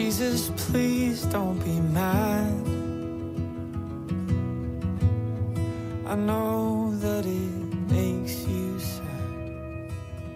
Jesus, please don't be mad. I know that it makes you sad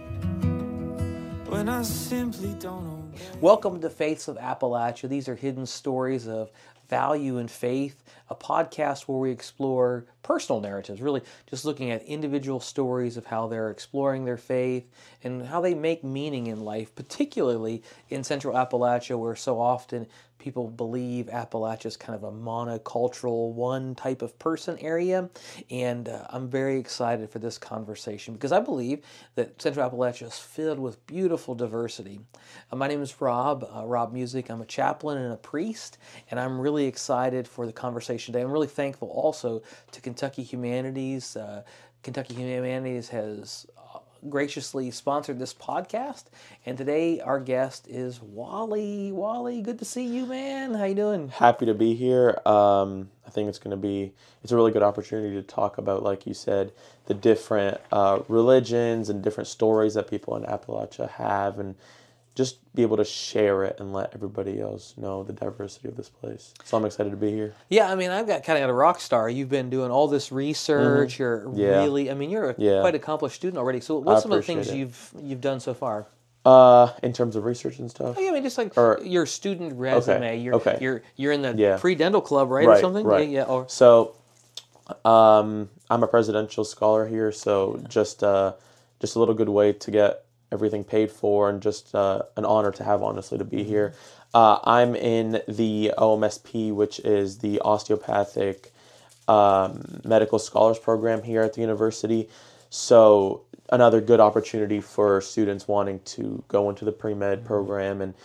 when I simply don't obey. Welcome to Faiths of Appalachia. These are hidden stories of value and faith, a podcast where we explore personal narratives, really just looking at individual stories of how they're exploring their faith and how they make meaning in life, particularly in Central Appalachia, where so often people believe Appalachia is kind of a monocultural, one type of person area. And I'm very excited for this conversation because I believe that Central Appalachia is filled with beautiful diversity. My name is Rob Music. I'm a chaplain and a priest, and I'm really excited for the conversation today. I'm really thankful also to Kentucky Humanities. Kentucky Humanities has graciously sponsored this podcast, and today our guest is Wally. Wally, good to see you, man. How you doing? Happy to be here. I think it's a really good opportunity to talk about, like you said, the different religions and different stories that people in Appalachia have, and just be able to share it and let everybody else know the diversity of this place. So I'm excited to be here. Yeah, I mean, I've got kind of a rock star. You've been doing all this research. Mm-hmm. You're a quite accomplished student already. So what's some of the things you've done so far? In terms of research and stuff? Oh, yeah, I mean, just like your student resume. Okay. You're in the pre-dental club, right? Right, or something? right. Yeah. So, I'm a presidential scholar here, so just a little good way to get everything paid for, and just an honor to have, honestly, to be here. I'm in the OMSP, which is the Osteopathic Medical Scholars Program here at the university. So another good opportunity for students wanting to go into the pre-med program, and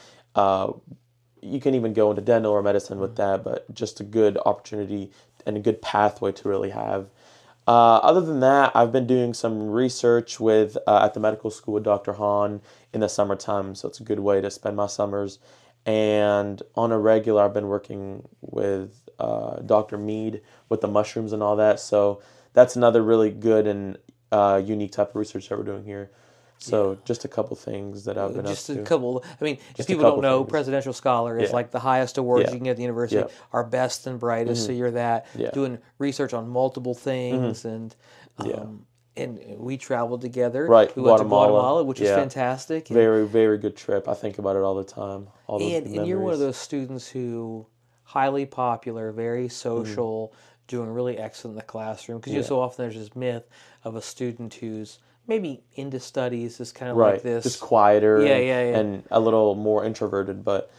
you can even go into dental or medicine with that, but just a good opportunity and a good pathway to really have. Other than that, I've been doing some research with at the medical school with Dr. Hahn in the summertime, so it's a good way to spend my summers. And on a regular, I've been working with Dr. Mead with the mushrooms and all that, so that's another really good and unique type of research that we're doing here. So just a couple things that I've been up to. Just a couple. I mean, if people don't know, presidential scholar is like the highest award you can get at the university. Our best and brightest. So you're that doing research on multiple things, and we traveled together. Right, we went to Guatemala, which is fantastic. Very, very good trip. I think about it all the time. All those and you're one of those students who highly popular, very social, doing really excellent in the classroom. Because so often there's this myth of a student who's maybe into studies is kind of like this. Just quieter and a little more introverted. But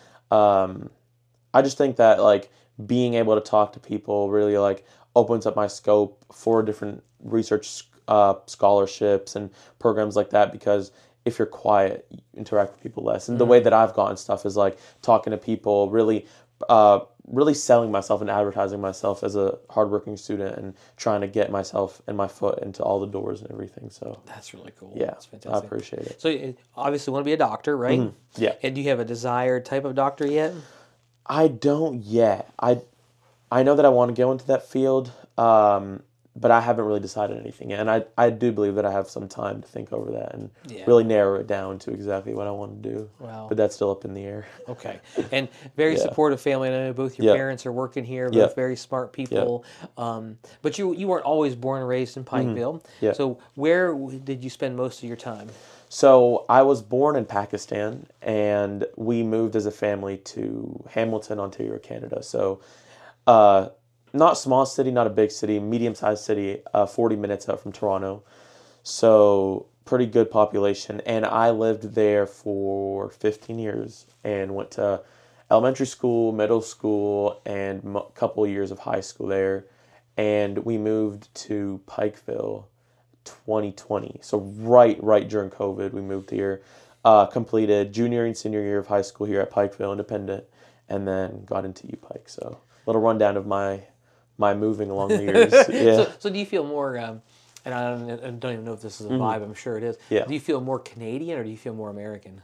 I just think that like being able to talk to people really like opens up my scope for different research scholarships and programs like that, because if you're quiet, you interact with people less. And the way that I've gotten stuff is like talking to people, really selling myself and advertising myself as a hardworking student and trying to get myself and my foot into all the doors and everything. So that's really cool. Yeah, that's fantastic. I appreciate it. So you obviously want to be a doctor, right? Mm-hmm. Yeah. And do you have a desired type of doctor yet? I don't yet. I know that I want to go into that field, but I haven't really decided anything yet. And I do believe that I have some time to think over that and really narrow it down to exactly what I want to do. Wow. But that's still up in the air. Okay. And very supportive family. I know both your parents are working here, both very smart people. But you weren't always born and raised in Pikeville. Yeah. So where did you spend most of your time? So I was born in Pakistan, and we moved as a family to Hamilton, Ontario, Canada. So not small city, not a big city, medium-sized city, 40 minutes out from Toronto. So pretty good population. And I lived there for 15 years and went to elementary school, middle school, and a couple of years of high school there. And we moved to Pikeville 2020. So right during COVID, we moved here. Completed junior and senior year of high school here at Pikeville Independent, and then got into UPike. So a little rundown of my moving along the years. So do you feel more, and I don't even know if this is a vibe, I'm sure it is. Yeah. Do you feel more Canadian or do you feel more American?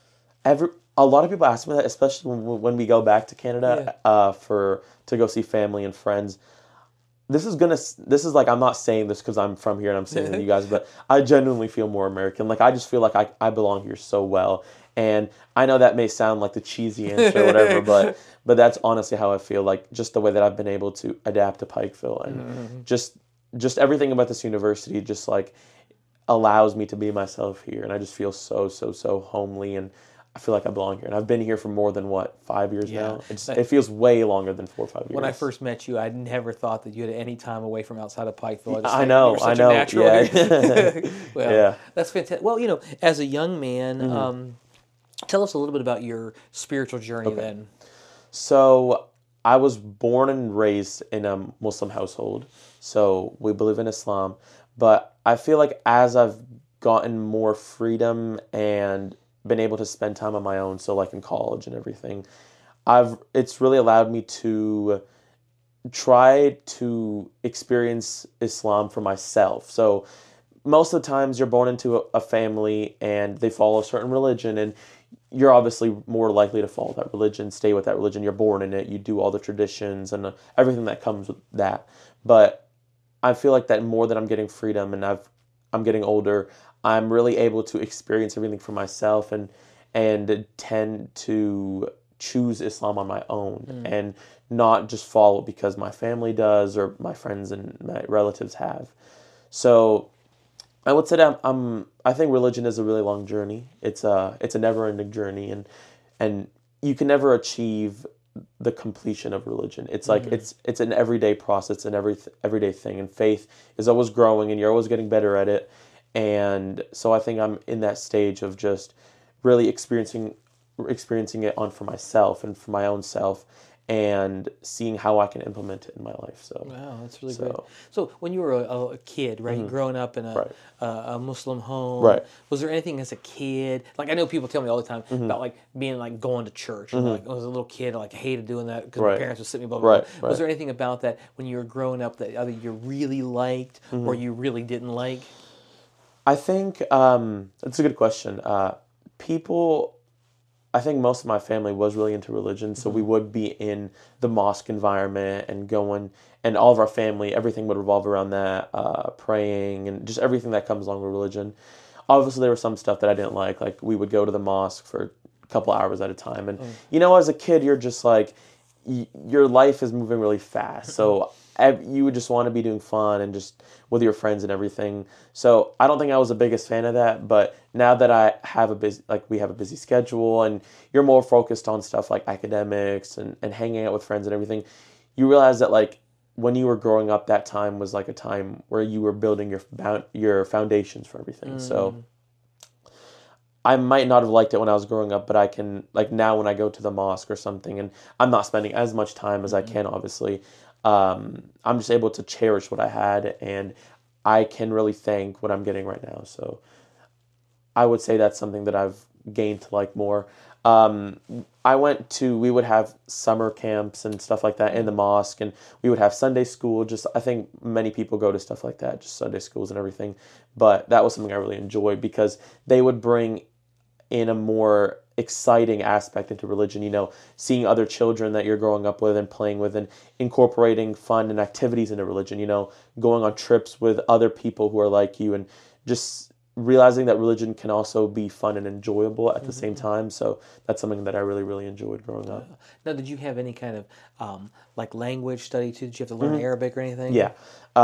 A lot of people ask me that, especially when we go back to Canada to go see family and friends. This is like, I'm not saying this because I'm from here and I'm saying to you guys, but I genuinely feel more American. Like, I just feel like I belong here so well. And I know that may sound like the cheesy answer or whatever, but that's honestly how I feel. Like just the way that I've been able to adapt to Pikeville, and just everything about this university just like allows me to be myself here, and I just feel so homely, and I feel like I belong here. And I've been here for more than 5 years now. It feels way longer than 4 or 5 years. When I first met you, I never thought that you had any time away from outside of Pikeville. I know. Yeah. Well, Yeah. that's fantastic. Well, as a young man, tell us a little bit about your spiritual journey then. So I was born and raised in a Muslim household. So we believe in Islam. But I feel like as I've gotten more freedom and been able to spend time on my own, so like in college and everything, it's really allowed me to try to experience Islam for myself. So most of the times you're born into a family and they follow a certain religion, and you're obviously more likely to follow that religion, stay with that religion. You're born in it. You do all the traditions and everything that comes with that. But I feel like that more that I'm getting freedom and I'm getting older, I'm really able to experience everything for myself and tend to choose Islam on my own and not just follow because my family does or my friends and my relatives have. So I would say that I think religion is a really long journey. It's a never-ending journey, and you can never achieve the completion of religion. It's like it's an everyday process, an everyday thing, and faith is always growing, and you're always getting better at it. And so I think I'm in that stage of just really experiencing it on for myself and for my own self, and seeing how I can implement it in my life. So wow, that's really great. So when you were a kid, right, growing up in a Muslim home, right, was there anything as a kid? Like I know people tell me all the time about like being like going to church. And like I was a little kid, like I hated doing that because my parents would sit me blah blah blah. Was there anything about that when you were growing up that either you really liked or you really didn't like? I think that's a good question. I think most of my family was really into religion, so we would be in the mosque environment and going, and all of our family, everything would revolve around that, praying and just everything that comes along with religion. Obviously, there was some stuff that I didn't like we would go to the mosque for a couple hours at a time, and as a kid, you're just like, your life is moving really fast, so you would just want to be doing fun and just with your friends and everything. So I don't think I was the biggest fan of that, but now that I have we have a busy schedule and you're more focused on stuff like academics and hanging out with friends and everything, you realize that like when you were growing up, that time was like a time where you were building your foundations for everything. So I might not have liked it when I was growing up, but I can, like now when I go to the mosque or something and I'm not spending as much time as I can, obviously, I'm just able to cherish what I had, and I can really thank what I'm getting right now. So I would say that's something that I've gained to like more. We would have summer camps and stuff like that in the mosque, and we would have Sunday school. I think many people go to stuff like that, just Sunday schools and everything. But that was something I really enjoyed because they would bring in a more exciting aspect into religion, seeing other children that you're growing up with and playing with and incorporating fun and activities into religion, going on trips with other people who are like you and just realizing that religion can also be fun and enjoyable at the same time. So that's something that I really, really enjoyed growing up. Now, did you have any kind of like language study too? Did you have to learn Arabic or anything? Yeah.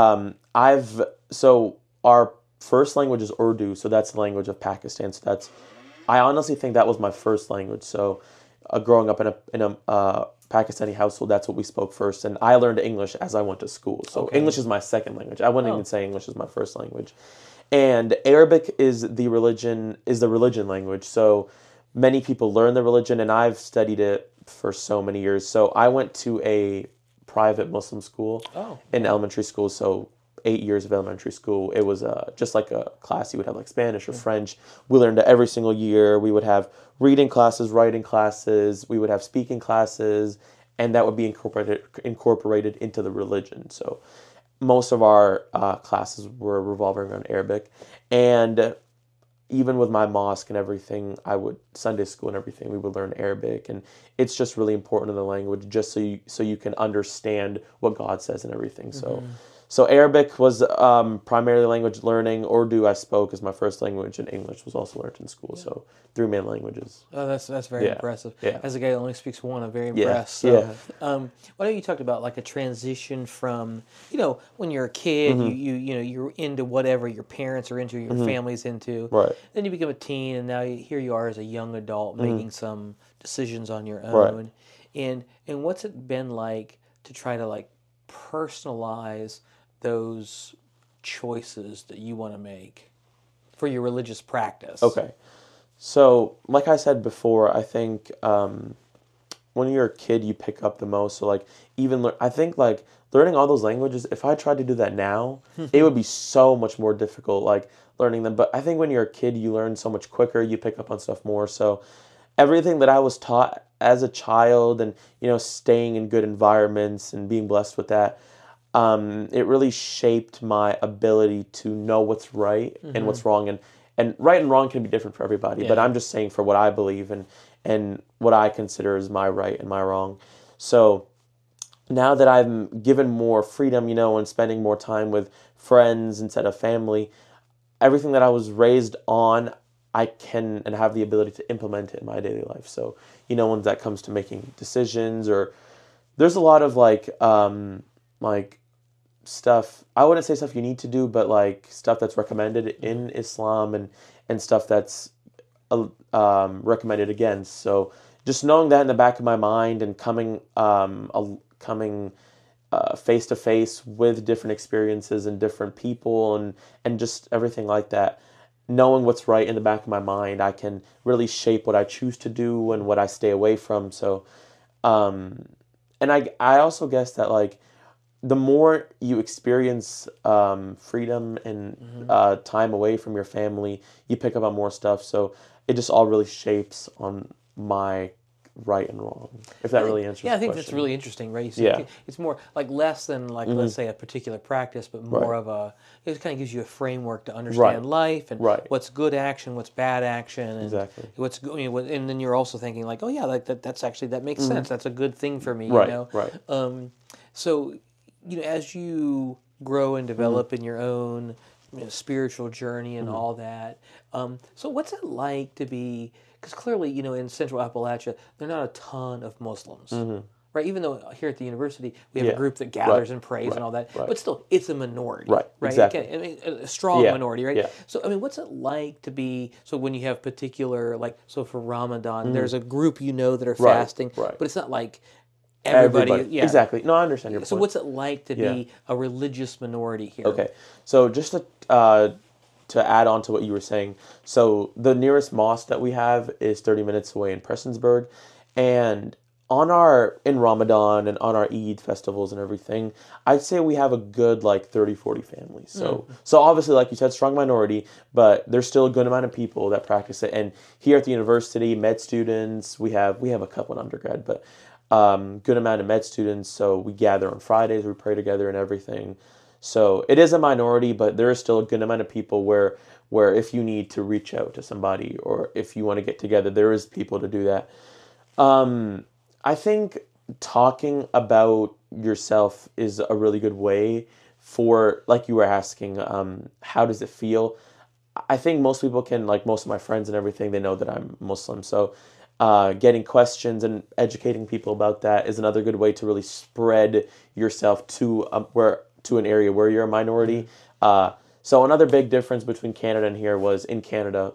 So our first language is Urdu, so that's the language of Pakistan. So I honestly think that was my first language. So growing up in a Pakistani household, that's what we spoke first. And I learned English as I went to school. So English is my second language. I wouldn't even say English is my first language. And Arabic is the religion language. So many people learn the religion, and I've studied it for so many years. So I went to a private Muslim school in elementary school. So 8 years of elementary school. It was just like a class you would have like Spanish or French. We learned it every single year. We would have reading classes, writing classes. We would have speaking classes, and that would be incorporated into the religion. So most of our classes were revolving around Arabic, and even with my mosque and everything, Sunday school and everything, we would learn Arabic, and it's just really important in the language, just so you can understand what God says and everything. So Arabic was primarily language learning. Urdu I spoke as my first language, and English was also learned in school. So 3 main languages. Oh, that's very Yeah. impressive. Yeah. As a guy that only speaks one, I'm very Yeah. impressed. So, Yeah. why don't you talk about like a transition from, when you're a kid, Mm-hmm. you're into whatever your parents are into, your family's into. Right. Then you become a teen, and now here you are as a young adult Mm-hmm. making some decisions on your Right. own. And what's it been like to try to like personalize those choices that you want to make for your religious practice? Okay. So, like I said before, I think when you're a kid, you pick up the most. So, like, I think, like, learning all those languages, if I tried to do that now, it would be so much more difficult, like, learning them. But I think when you're a kid, you learn so much quicker, you pick up on stuff more. So, everything that I was taught as a child and, staying in good environments and being blessed with that, it really shaped my ability to know what's right and what's wrong. And right and wrong can be different for everybody, but Yeah. I'm just saying for what I believe and what I consider is my right and my wrong. So now that I'm given more freedom, and spending more time with friends instead of family, everything that I was raised on, I can and have the ability to implement it in my daily life. So, when that comes to making decisions, or there's a lot of like stuff, I wouldn't say stuff you need to do, but like stuff that's recommended in Islam and stuff that's recommended against. So just knowing that in the back of my mind and coming face to face with different experiences and different people and just everything like that, knowing what's right in the back of my mind, I can really shape what I choose to do and what I stay away from. So and I also guess that like the more you experience freedom and time away from your family, you pick up on more stuff. So it just all really shapes on my right and wrong. If that really answers Yeah, I the think question. that's really interesting, right? Yeah. It's more like less than like let's say a particular practice, but more Right. of it kind of gives you a framework to understand life and Right. what's good action, what's bad action, and Exactly. what's and then you're also thinking like, oh yeah, like that's actually that makes sense. That's a good thing for me, Right, right. So, as you grow and develop in your own spiritual journey and all that, so what's it like to be? Because clearly, in Central Appalachia, there are not a ton of Muslims, right? Even though here at the university we have a Yeah. group that gathers Right, and prays and all that, right. but still, it's a minority, Right, exactly. I mean, a strong Yeah, minority, right? yeah. So, I mean, what's it like to be? So, when you have particular, like, so for Ramadan, there's a group that are fasting, right. but it's not like everybody. Yeah, Exactly. No, I understand your So, point. what's it like to be a religious minority here? Okay. So just to add on to what you were saying, so the nearest mosque that we have is 30 minutes away in Prestonsburg, and in Ramadan and on our Eid festivals and everything, I'd say we have a good like 30, 40 families. So obviously, like you said, strong minority, but there's still a good amount of people that practice it. And here at the university, med students, we have a couple in undergrad, but good amount of med students. So we gather on Fridays, we pray together and everything. So it is a minority, but there is still a good amount of people where if you need to reach out to somebody or if you want to get together, there is people to do that. I think talking about yourself is a really good way for, like you were asking, how does it feel? I think most people can, like most of my friends and everything, they know that I'm Muslim. So getting questions and educating people about that is another good way to really spread yourself to an area where you're a minority. So another big difference between Canada and here was in Canada,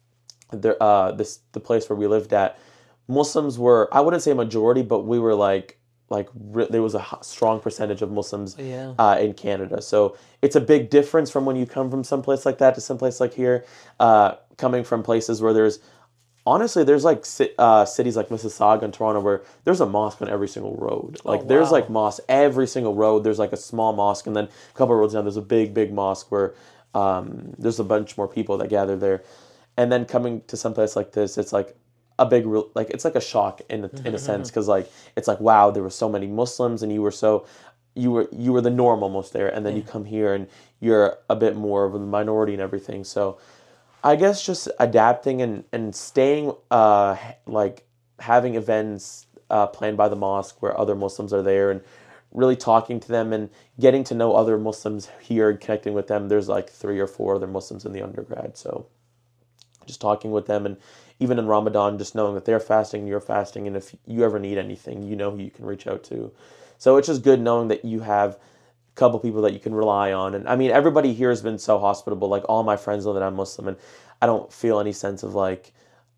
the place where we lived at, Muslims were, I wouldn't say majority, but we were there was a strong percentage of Muslims in Canada. So it's a big difference from when you come from someplace like that to someplace like here, coming from places where there's like cities like Mississauga and Toronto where there's a mosque on every single road. Like there's like mosques every single road. There's like a small mosque, and then a couple of roads down there's a big mosque where there's a bunch more people that gather there. And then coming to someplace like this, it's like a big it's like a shock in a sense, because like it's like, wow, there were so many Muslims and you were the norm almost there, and then you come here and you're a bit more of a minority and everything. So I guess just adapting and staying, like having events planned by the mosque where other Muslims are there and really talking to them and getting to know other Muslims here and connecting with them. There's like 3 or 4 other Muslims in the undergrad. So just talking with them, and even in Ramadan, just knowing that they're fasting, you're fasting, and if you ever need anything, you know who you can reach out to. So it's just good knowing that you have a couple people that you can rely on. And I mean, everybody here has been so hospitable. Like, all my friends know that I'm Muslim, and I don't feel any sense of like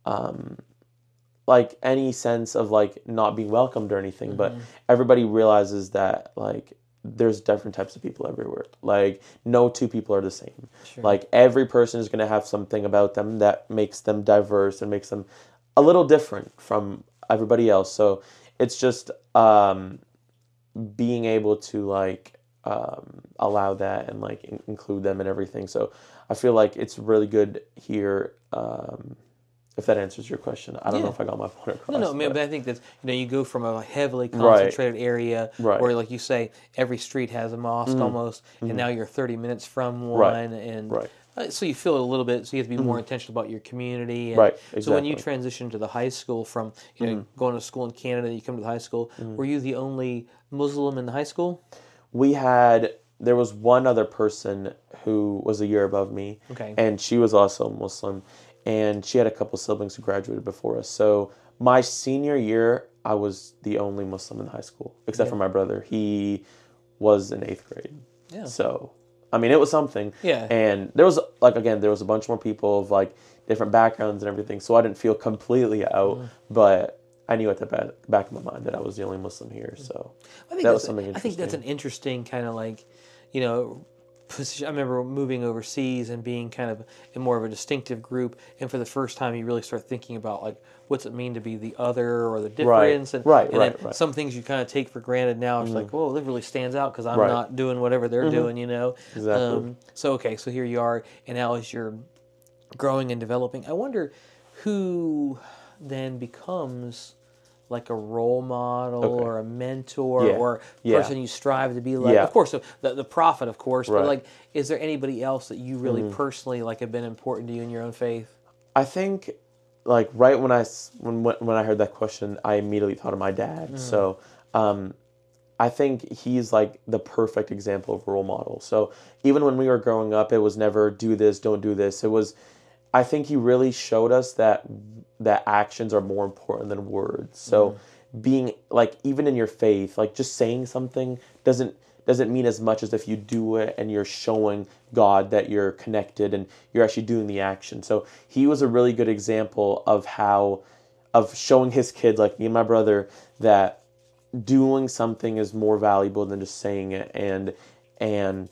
any sense of like not being welcomed or anything. But everybody realizes that like there's different types of people everywhere. Like, no two people are the same. Sure. Like, every person is going to have something about them that makes them diverse and makes them a little different from everybody else. So it's just being able to like allow that and like include them and everything. So I feel like it's really good here. If that answers your question. I don't know if I got my point across. No, but I think that you go from a heavily concentrated area where, like you say, every street has a mosque almost, and now you're 30 minutes from one, and so you feel a little bit. So you have to be more intentional about your community. And Exactly. So when you transitioned to the high school from going to school in Canada, you come to the high school. Were you the only Muslim in the high school? There was one other person who was a year above me, and she was also Muslim. And she had a couple siblings who graduated before us. So my senior year, I was the only Muslim in high school, except for my brother. He was in 8th grade. Yeah. So, I mean, it was something. Yeah. And there was, like, again, there was a bunch more people of, like, different backgrounds and everything. So I didn't feel completely out. But I knew at the back of my mind that I was the only Muslim here. So that was something interesting. I think that's an interesting kind of like, position. I remember moving overseas and being kind of in more of a distinctive group, and for the first time you really start thinking about like what's it mean to be the other or the difference, and some things you kind of take for granted now. It's like, whoa, that really stands out because I'm not doing whatever they're doing, Exactly. So here you are, and now as you're growing and developing, I wonder who then becomes like a role model or a mentor or person you strive to be like. Yeah. Of course, the prophet, of course, but like, is there anybody else that you really personally like have been important to you in your own faith? I think, like, right when I heard that question, I immediately thought of my dad. So I think he's like the perfect example of a role model. So even when we were growing up, it was never do this, don't do this. It was, I think he really showed us that actions are more important than words. So being like, even in your faith, like just saying something doesn't mean as much as if you do it and you're showing God that you're connected and you're actually doing the action. So he was a really good example of showing his kids, like me and my brother, that doing something is more valuable than just saying it. And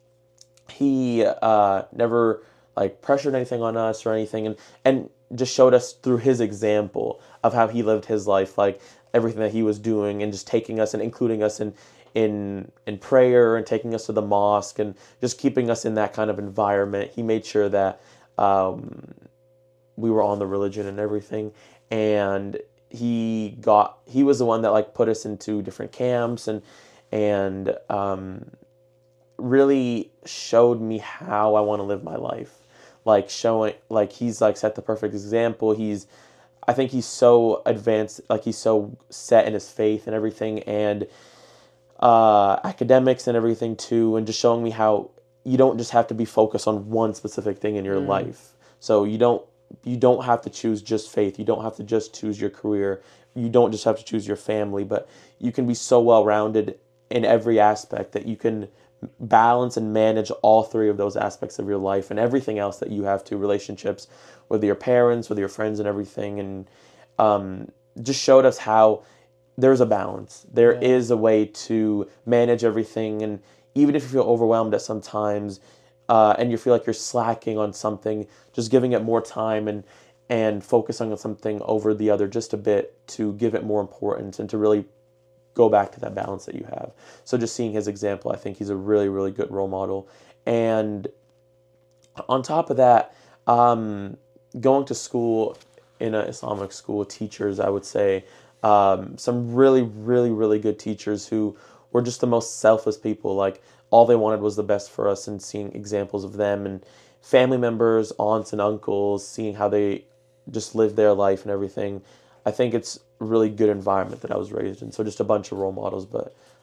he never like pressured anything on us or anything, and just showed us through his example of how he lived his life, like everything that he was doing, and just taking us and including us in prayer and taking us to the mosque and just keeping us in that kind of environment. He made sure that we were on the religion and everything, and he was the one that like put us into different camps and really showed me how I want to live my life. Like showing, like he's like set the perfect example. I think he's so advanced, like he's so set in his faith and everything, and academics and everything too, and just showing me how you don't just have to be focused on one specific thing in your life. So you don't have to choose just faith. You don't have to just choose your career. You don't just have to choose your family, but you can be so well-rounded in every aspect that you can balance and manage all 3 of those aspects of your life and everything else that you have to, relationships with your parents, with your friends and everything. And just showed us how there's a balance. There is a way to manage everything. And even if you feel overwhelmed at some times and you feel like you're slacking on something, just giving it more time and focusing on something over the other just a bit to give it more importance and to really go back to that balance that you have. So just seeing his example, I think he's a really, really good role model. And on top of that, going to school in an Islamic school, teachers, I would say, some really, really, really good teachers who were just the most selfless people. Like, all they wanted was the best for us, and seeing examples of them and family members, aunts and uncles, seeing how they just lived their life and everything. I think it's a really good environment that I was raised in. So just a bunch of role models, but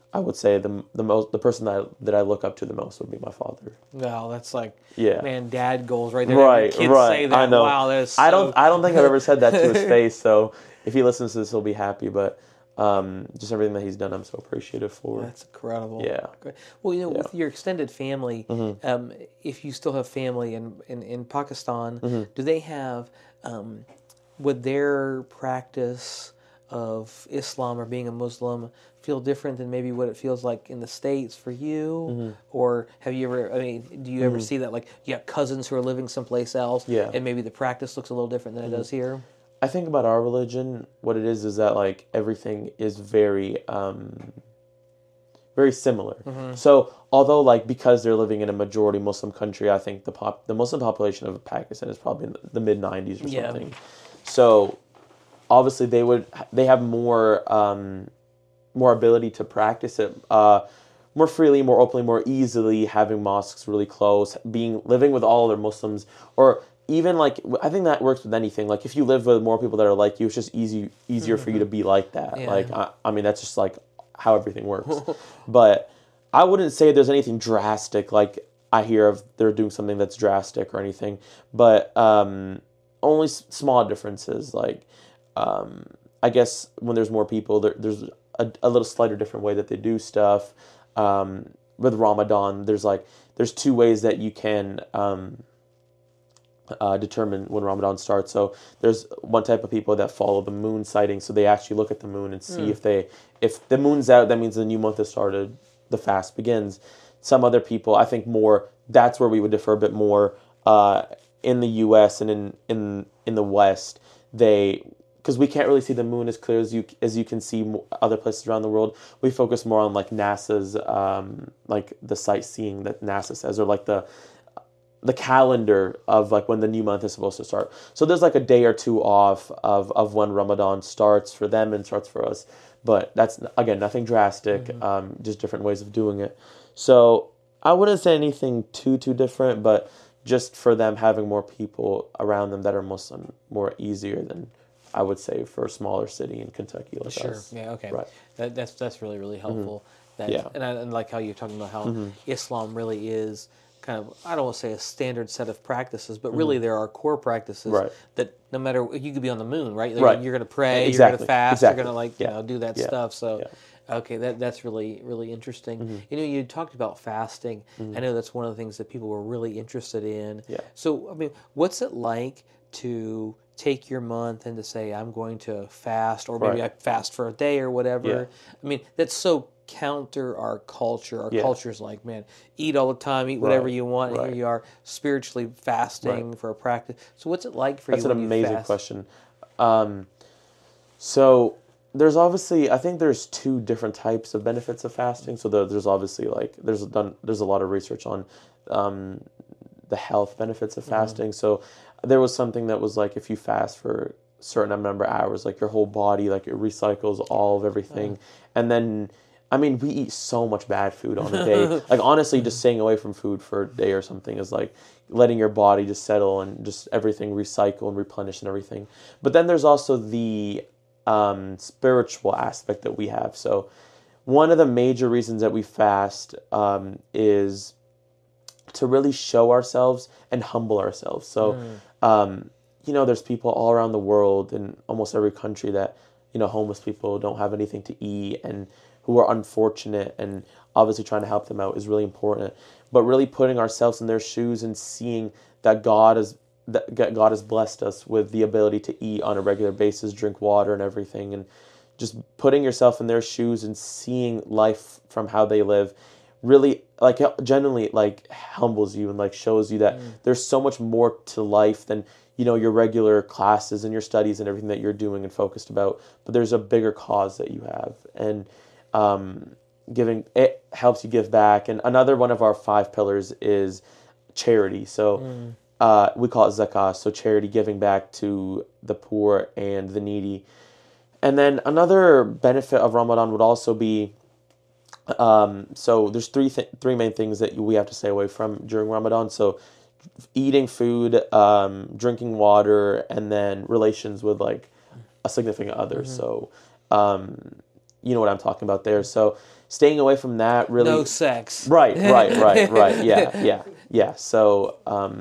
I would say the person that I look up to the most would be my father. Wow, that's like, Yeah. man, dad goals right there. Right, Kids right. say that. I know. Wow, that is so... I don't think I've ever said that to his face. So if he listens to this, he'll be happy. But just everything that he's done, I'm so appreciative for. That's incredible. Yeah. Great. Well, with your extended family, if you still have family in Pakistan, do they have, would their practice of Islam or being a Muslim feel different than maybe what it feels like in the States for you? Or have you ever, do you ever see that, like, you have cousins who are living someplace else, and maybe the practice looks a little different than it does here? I think about our religion, what it is that, like, everything is very, very similar. So, although, like, because they're living in a majority Muslim country, I think the Muslim population of Pakistan is probably in the mid-90s or something. So, obviously, they have more ability to practice it more freely, more openly, more easily, having mosques really close, living with all other Muslims, or even, like, I think that works with anything. Like, if you live with more people that are like you, it's just easier for you to be like that. Yeah. Like, I mean, that's just, like, how everything works. But I wouldn't say there's anything drastic, like, I hear of they're doing something that's drastic or anything. But only small differences, like, I guess when there's more people, there's a little slighter different way that they do stuff. With Ramadan, there's two ways that you can determine when Ramadan starts. So there's one type of people that follow the moon sighting, so they actually look at the moon and see if the moon's out, that means the new month has started, the fast begins. Some other people, I think that's where we would differ a bit more. In the U.S. and in the West, because we can't really see the moon as clear as you can see other places around the world. We focus more on, like, NASA's like the sightseeing that NASA says, or like the calendar of, like, when the new month is supposed to start. So there's, like, a day or two off of when Ramadan starts for them and starts for us. But that's, again, nothing drastic, just different ways of doing it. So I wouldn't say anything too different, but just for them having more people around them that are Muslim, more easier than, I would say, for a smaller city in Kentucky like us. Yeah, okay. Right. That's really, really helpful. Yeah. And I like how you're talking about how Islam really is kind of, I don't want to say a standard set of practices, but really there are core practices that no matter, you could be on the moon, right? Like, you're going to pray, you're going to fast, you're going to, like, do that stuff. So, okay, that's really, really interesting. You talked about fasting. I know that's one of the things that people were really interested in. Yeah. So, I mean, what's it like to take your month and to say, I'm going to fast, or maybe I fast for a day or whatever? Yeah. I mean, that's so counter our culture. Our culture's like, man, eat all the time, eat whatever you want, and here you are spiritually fasting for a practice. So what's it like for you when you fast? That's an amazing question. So there's obviously, I think there's two different types of benefits of fasting. So there's obviously, like, there's a lot of research on the health benefits of fasting. So there was something that was like, if you fast for a certain number of hours, like, your whole body, like, it recycles all of everything. And then, I mean, we eat so much bad food on a day. Like, honestly, just staying away from food for a day or something is like letting your body just settle and just everything recycle and replenish and everything. But then there's also the spiritual aspect that we have. So one of the major reasons that we fast is to really show ourselves and humble ourselves. So, there's people all around the world in almost every country that, homeless people don't have anything to eat and who are unfortunate, and obviously trying to help them out is really important. But really putting ourselves in their shoes and seeing that God has blessed us with the ability to eat on a regular basis, drink water and everything, and just putting yourself in their shoes and seeing life from how they live really, like, genuinely, like, humbles you and, like, shows you that there's so much more to life than, your regular classes and your studies and everything that you're doing and focused about. But there's a bigger cause that you have, and giving, it helps you give back. And another one of our 5 pillars is charity. So we call it zakah, so charity, giving back to the poor and the needy. And then another benefit of Ramadan would also be, so there's three main things that we have to stay away from during Ramadan. So eating food, drinking water, and then relations with, like, a significant other. So you know what I'm talking about there. So staying away from that really. No sex. Right. Yeah. So,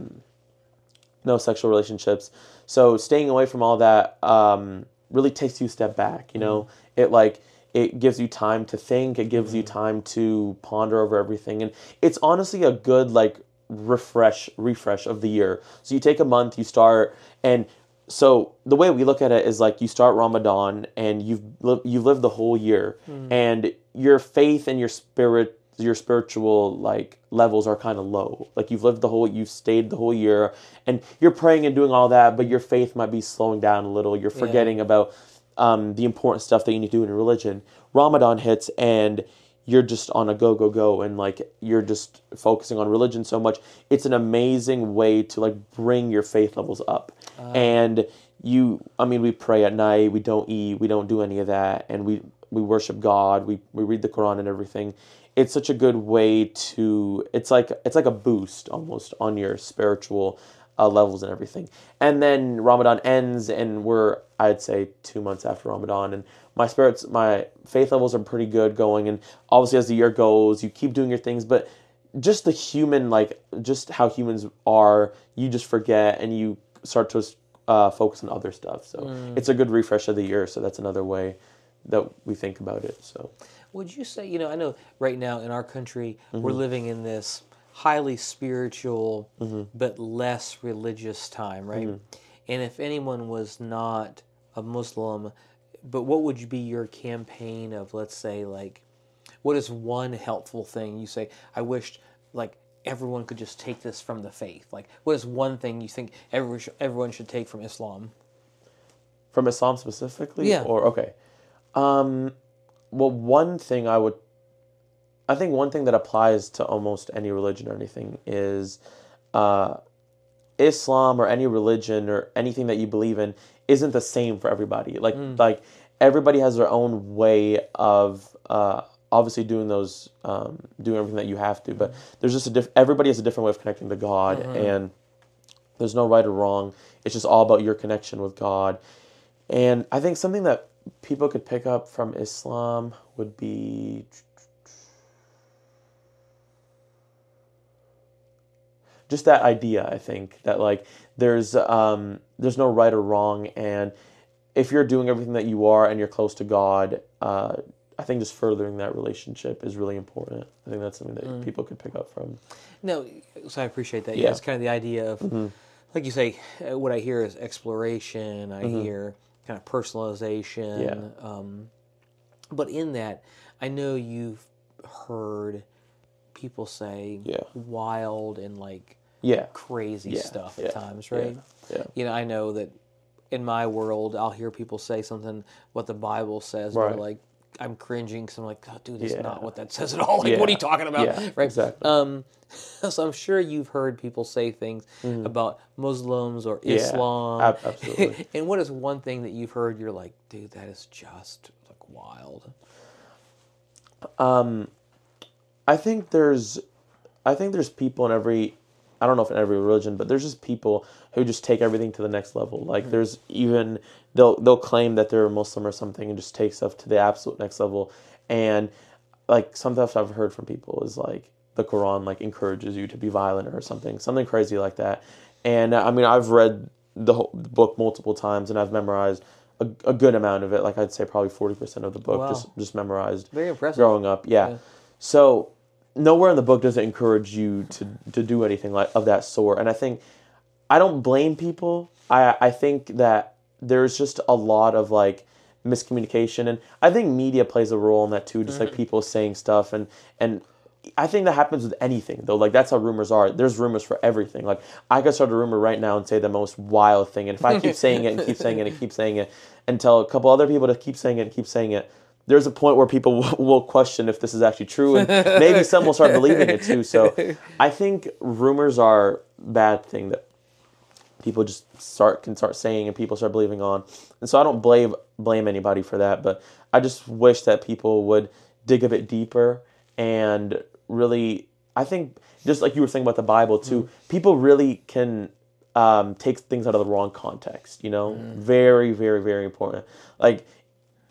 no sexual relationships. So staying away from all that really takes you a step back. You know, it gives you time to think. It gives you time to ponder over everything, and it's honestly a good refresh of the year. So you take a month, you start, and so the way we look at it is you start Ramadan and you've lived the whole year, and your faith and your spiritual levels are kind of low. You've stayed the whole year, and you're praying and doing all that, but your faith might be slowing down a little. You're forgetting about the important stuff that you need to do in your religion. Ramadan hits, and you're just on a go, and you're just focusing on religion so much. It's an amazing way to bring your faith levels up. And we pray at night, we don't eat, we don't do any of that, and we worship God, we read the Quran and everything. It's such a good way to, it's like a boost almost on your spiritual levels and everything. And then Ramadan ends, and I'd say 2 months after Ramadan, and my faith levels are pretty good going. And obviously as the year goes, you keep doing your things, but just the human, just how humans are, you just forget and you start to focus on other stuff. So it's a good refresh of the year. So that's another way that we think about it. So would you say, I know right now in our country, we're living in this highly spiritual but less religious time, right? And if anyone was not a Muslim, but what would be your campaign of, let's say, what is one helpful thing you say, I wished everyone could just take this from the faith? What is one thing you think everyone should take from Islam? From Islam specifically? Yeah. Or, okay. Well, one thing I think one thing that applies to almost any religion or anything is Islam or any religion or anything that you believe in isn't the same for everybody. Everybody has their own way of obviously doing those, doing everything that you have to, but there's just everybody has a different way of connecting to God, and there's no right or wrong. It's just all about your connection with God. And I think something that people could pick up from Islam would be just that idea. I think that there's no right or wrong, and if you're doing everything that you are and you're close to God, I think just furthering that relationship is really important. I think that's something that people could pick up from. No, so I appreciate that. Yeah, it's kind of the idea of, like you say, what I hear is exploration. I hear kind of personalization. Yeah. But in that, I know you've heard people say wild and crazy stuff at times, right? Yeah. I know that in my world, I'll hear people say something what the Bible says, right. but I'm cringing because I'm like, oh, dude, that's not what that says at all. What are you talking about? Yeah, right? Exactly. So I'm sure you've heard people say things about Muslims or Islam. Absolutely. And what is one thing that you've heard you're like, dude, that is just wild? I think there's people in every, I don't know if in every religion, but there's just people who just take everything to the next level. There's even, they'll claim that they're a Muslim or something and just take stuff to the absolute next level. And some stuff I've heard from people is the Quran encourages you to be violent or something crazy like that. And I've read the whole book multiple times and I've memorized a good amount of it. I'd say probably 40% of the book. Wow. just memorized. Very impressive. Growing up. Yeah. So nowhere in the book does it encourage you to do anything of that sort. And I think, I don't blame people. I think that there's just a lot of miscommunication, and I think media plays a role in that too, just people saying stuff, and I think that happens with anything though. That's how rumors are. There's rumors for everything. I could start a rumor right now and say the most wild thing, and if I keep saying it and keep saying it and keep saying it and tell a couple other people to keep saying it and keep saying it, there's a point where people will question if this is actually true, and maybe some will start believing it too. So I think rumors are a bad thing that people just can start saying and people start believing on. And so I don't blame anybody for that, but I just wish that people would dig a bit deeper and really, I think, just like you were saying about the Bible too, people really can take things out of the wrong context, Very, very, very important.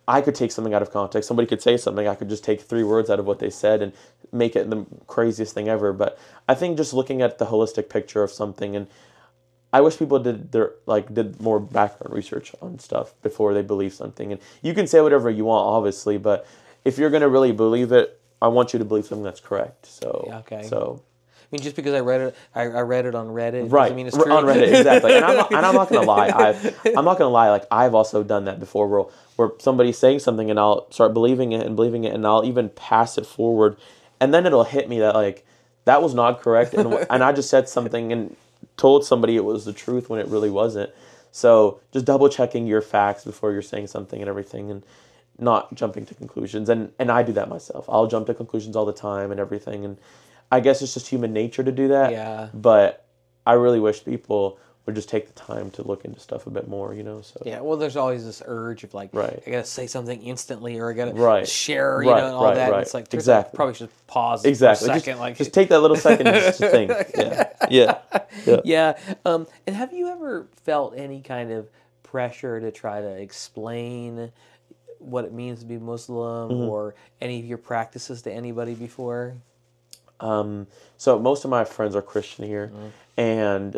I could take something out of context. Somebody could say something. I could just take 3 words out of what they said and make it the craziest thing ever. But I think just looking at the holistic picture of something, and I wish people did more background research on stuff before they believe something. And you can say whatever you want, obviously, but if you're gonna really believe it, I want you to believe something that's correct. So Yeah, okay. So. I mean, just because I read it on Reddit, Right, doesn't mean it's true. on Reddit, exactly. And I'm not gonna lie. I'm not gonna lie. Like, I've also done that before, where somebody's saying something and I'll start believing it, and I'll even pass it forward, and then it'll hit me that like that was not correct, and I just said something and told somebody it was the truth when it really wasn't. So just double checking your facts before you're saying something and everything, and not jumping to conclusions. And I do that myself. I'll jump to conclusions all the time and everything, and I guess it's just human nature to do that. Yeah. But I really wish people would just take the time to look into stuff a bit more, So Yeah, well, there's always this urge of like, Right. I gotta say something instantly, or I gotta Right. share, Right, and all right, that. And right. it's like, Exactly. probably should pause exactly. for a second. Just take that little second just to think. Yeah. Yeah. And have you ever felt any kind of pressure to try to explain what it means to be Muslim or any of your practices to anybody before? So most of my friends are Christian here, and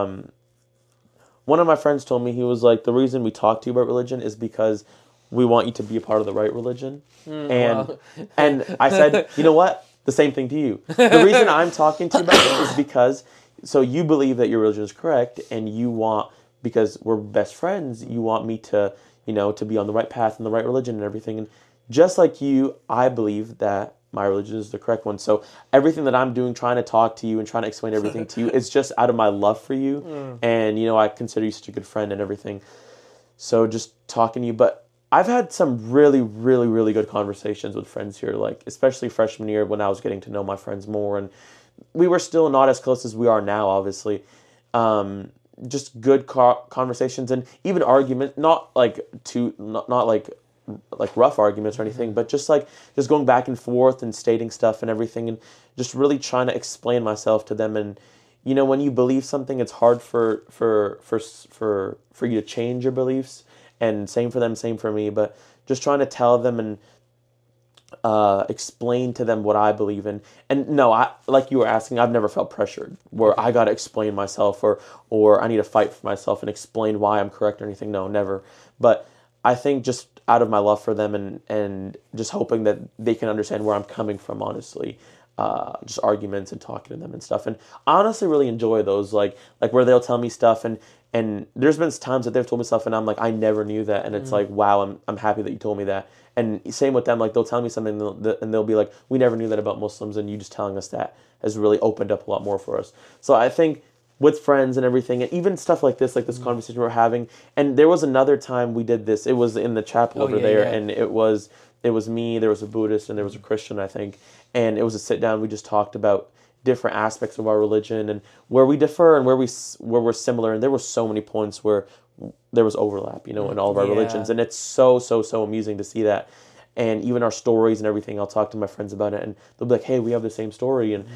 one of my friends told me, he was like, the reason we talk to you about religion is because we want you to be a part of the right religion. And I said, you know what? The same thing to you. The reason I'm talking to you about it is because, so you believe that your religion is correct, and you want, because we're best friends, you want me to, to be on the right path and the right religion and everything. And just like you, I believe that my religion is the correct one. So everything that I'm doing, trying to talk to you and trying to explain everything to you, is just out of my love for you. And, I consider you such a good friend and everything. So just talking to you. But I've had some really, really, really good conversations with friends here, like especially freshman year when I was getting to know my friends more. And we were still not as close as we are now, obviously. Just good conversations and even argument, not like rough arguments or anything, but just going back and forth and stating stuff and everything, and just really trying to explain myself to them. And when you believe something, it's hard for you to change your beliefs, and same for them, same for me. But just trying to tell them and explain to them what I believe in. And no, I, like you were asking, I've never felt pressured where I got to explain myself or I need to fight for myself and explain why I'm correct or anything. No, never. But I think just out of my love for them and just hoping that they can understand where I'm coming from, honestly, just arguments and talking to them and stuff. And I honestly really enjoy those, like where they'll tell me stuff, and there's been times that they've told me stuff and I'm like, I never knew that, and it's like, wow, I'm happy that you told me that. And same with them, like they'll tell me something and they'll be like, we never knew that about Muslims, and you just telling us that has really opened up a lot more for us. So I think with friends and everything, and even stuff like this conversation we're having. And there was another time we did this. It was in the chapel there, and it was me, there was a Buddhist, and there was a Christian, I think. And it was a sit down. We just talked about different aspects of our religion and where we differ and where we're similar. And there were so many points where there was overlap, in all of our religions. And it's so amusing to see that. And even our stories and everything, I'll talk to my friends about it, and they'll be like, hey, we have the same story. And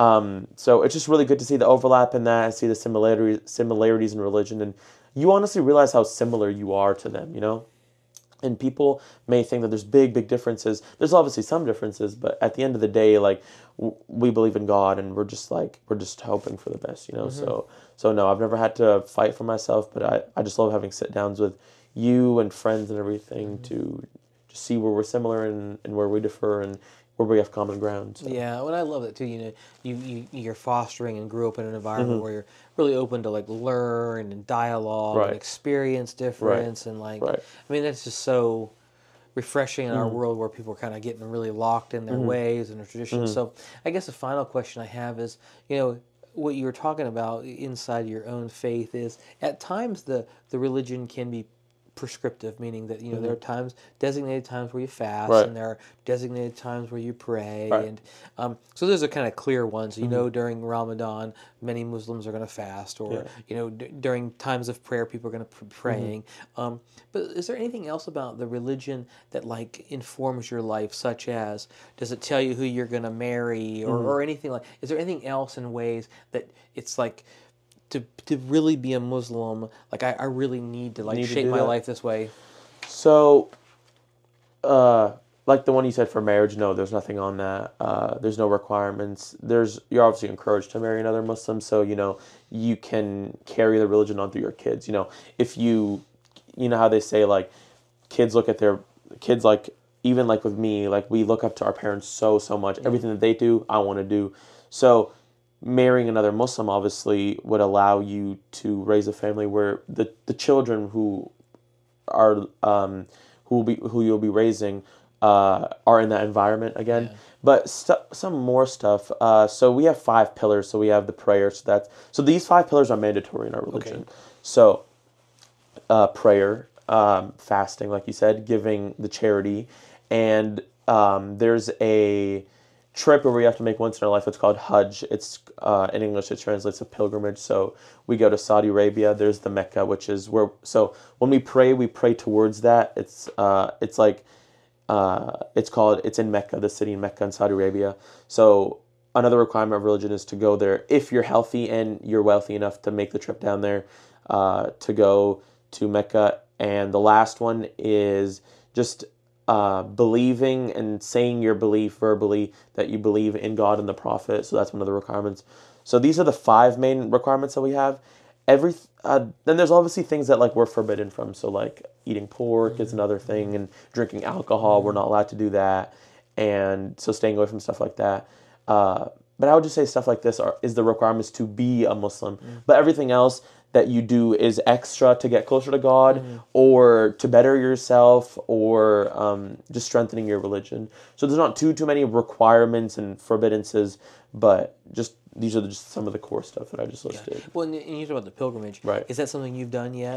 so it's just really good to see the overlap in that, and see the similarities in religion, and you honestly realize how similar you are to them, And people may think that there's big differences. There's obviously some differences, but at the end of the day, we believe in God, and we're just hoping for the best, So no, I've never had to fight for myself, but I just love having sit downs with you and friends and everything to just see where we're similar and where we differ and where we have common ground. So. Yeah, well, I love that too. You're fostering and grew up in an environment where you're really open to learn and dialogue and experience difference and I mean, that's just so refreshing in our world where people are kind of getting really locked in their ways and their traditions. So I guess the final question I have is, what you were talking about inside your own faith is at times the religion can be prescriptive, meaning that there are designated times where you fast, and there are designated times where you pray, and so those are kind of clear ones. During Ramadan, many Muslims are going to fast, or during times of prayer, people are going to be praying. But is there anything else about the religion that informs your life, such as does it tell you who you're going to marry, or anything like? Is there anything else in ways that it's to really be a Muslim, I really need to shape my life this way? So like the one you said for marriage, no, there's nothing on that. There's no requirements. You're obviously encouraged to marry another Muslim, so you can carry the religion on through your kids. If you know how they say like kids look at their kids, like even like with me, like we look up to our parents so much. Everything that they do, I want to do. So marrying another Muslim obviously would allow you to raise a family where the children who are who you'll be raising are in that environment again. Yeah. But some more stuff. So we have 5 pillars. So we have the prayer. So these 5 pillars are mandatory in our religion. Okay. So prayer, fasting, like you said, giving the charity, and there's a trip where we have to make once in our life. It's called Hajj. It's in English it translates to pilgrimage. So we go to Saudi Arabia. There's the Mecca, which is where. So when we pray towards that. It's in Mecca, the city in Mecca in Saudi Arabia. So another requirement of religion is to go there if you're healthy and you're wealthy enough to make the trip down there to go to Mecca. And the last one is just believing and saying your belief verbally that you believe in God and the Prophet. So that's one of the requirements. So these are the 5 main requirements that we have. Then there's obviously things that like we're forbidden from. So like eating pork is another thing, and drinking alcohol, we're not allowed to do that. And so staying away from stuff like that. But I would just say stuff like this is the requirements to be a Muslim. But everything else that you do is extra to get closer to God, or to better yourself, or just strengthening your religion. So there's not too many requirements and forbiddances, but just these are just some of the core stuff that I just listed. Yeah. Well, and you talk about the pilgrimage. Right. Is that something you've done yet?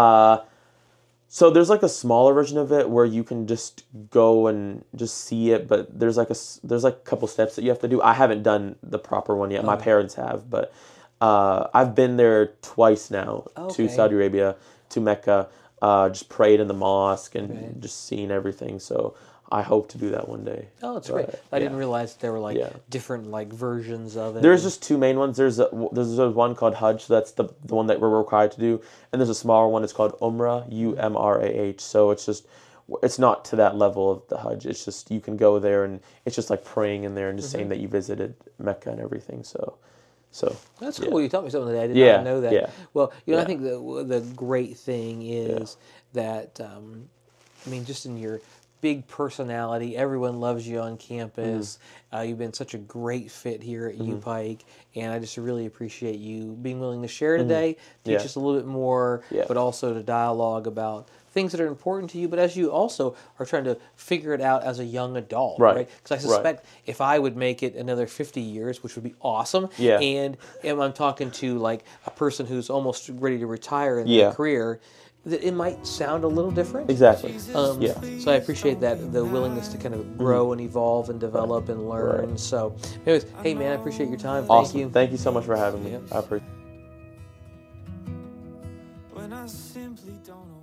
So there's like a smaller version of it where you can just go and just see it, but there's like a couple steps that you have to do. I haven't done the proper one yet. My parents have, but I've been there twice now to Saudi Arabia, to Mecca, just prayed in the mosque and just seen everything. So I hope to do that one day. Oh, that's great. I didn't realize there were different versions of it. There's just 2 main ones. There's one called Hajj. So that's the one that we're required to do. And there's a smaller one. It's called Umrah, Umrah. So it's not to that level of the Hajj. It's just you can go there and it's just like praying in there and just saying that you visited Mecca and everything. So that's cool. You taught me something that I did not know that. Yeah. Well, I think the great thing is that just in your big personality, everyone loves you on campus. You've been such a great fit here at UPike, and I just really appreciate you being willing to share today, teach us a little bit more, but also to dialogue about things that are important to you, but as you also are trying to figure it out as a young adult, right? Because I suspect if I would make it another 50 years, which would be awesome, and I'm talking to like a person who's almost ready to retire in their career, that it might sound a little different. Exactly. So I appreciate that, the willingness to kind of grow and evolve and develop and learn. Right. So anyways, hey man, I appreciate your time. Awesome. Thank you. Thank you so much for having me. I appreciate it. When I simply don't know